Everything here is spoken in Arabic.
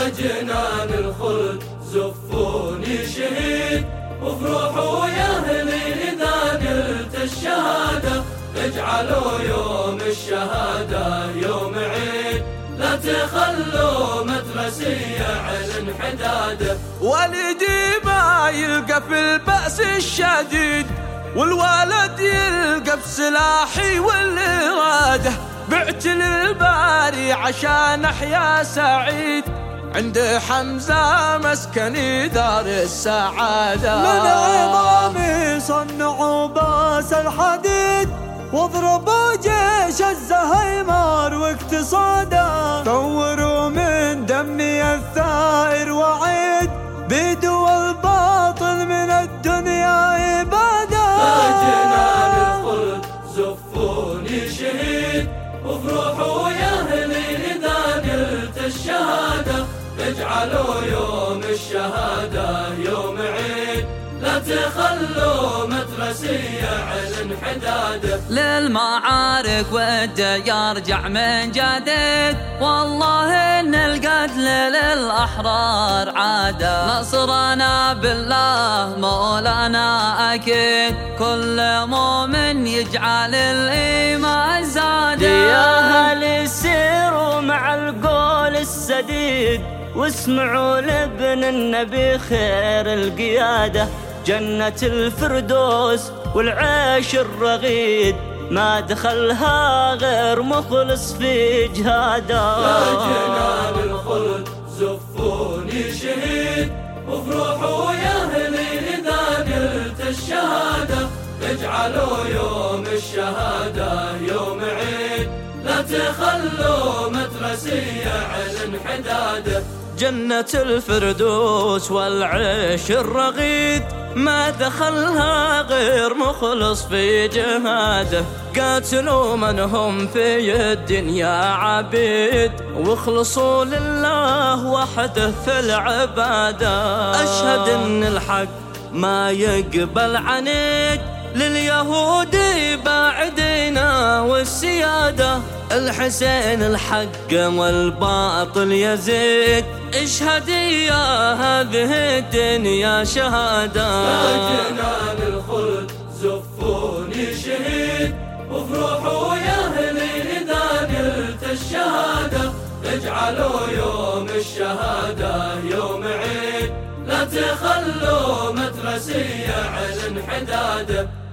جنان الخلد زفوني شهيد، وافرحوا يا أهلي إذا نلت الشهادة، اجعلوا يوم الشهادة يوم عيد، لا تخلوا مدرسي يعلن حداده. والدي ما يلقى في البأس الشديد، والوالد يلقى بسلاحي والإرادة، بعت للباري عشان أحيا سعيد، عند حمزة مسكني دار السعادة. من عظامي صنعوا باس الحديد، واضربوا جيش الزهايمر واقتصاده، ثوروا من دمي الثائر وعيد، بيدوا الباطل من الدنيا إبادة. جنان الخلد زفوني شهيد، وافرحوا يا أهلي إذا نلت الشهادة، اجعلوا يوم الشهادة يوم عيد، لا تخلوا مدرسي يعلن حداده. للمعارك وده يرجع من جديد، والله إن القتل للأحرار عادة، نصرنا بالله مولانا أكيد، كل مؤمن يجعل الإيمان زاده. يا أهل سيروا مع القول السديد، واسمعوا لابن النبي خير القيادة، جنة الفردوس والعيش الرغيد، ما دخلها غير مخلص في جهاده. يا جنان الخلد زفوني شهيد، وافرحوا يا أهلي إذا نلت الشهادة، اجعلوا يوم الشهادة يوم عيد، لا تخلوا مدرسي يعلن حداده. جنة الفردوس والعيش الرغيد، ما دخلها غير مخلص في جهاده، قاتلوا من هم في الدنيا عبيد، واخلصوا لله وحده في العبادة. أشهد ان الحق ما يقبل عنيد، لليهود باعدنا والسيادة، الحسين الحق والباطل يزيد، اشهد يا هذه الدنيا شهادة. يا جنان الخلد زفوني شهيد، وافرحوا يا أهلي إذا نلت الشهادة، اجعلوا يوم الشهادة يوم عيد، لا تخلوا مدرسي يعلن حداده.